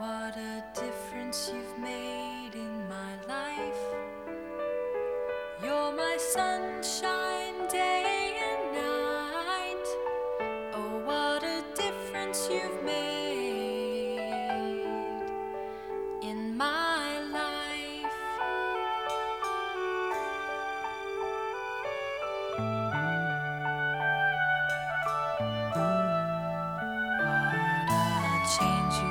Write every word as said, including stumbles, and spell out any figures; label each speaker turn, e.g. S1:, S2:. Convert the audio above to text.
S1: What a difference you've made in my life. You're my sunshine day and night. Oh, what a difference you've made in my life. What a change you